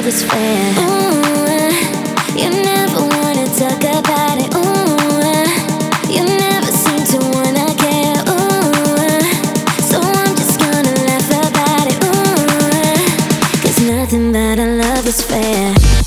is fair. Ooh, you never wanna talk about it. Ooh, you never seem to wanna care. Ooh, so I'm just gonna laugh about it. Ooh, 'cause nothing that I love is fair.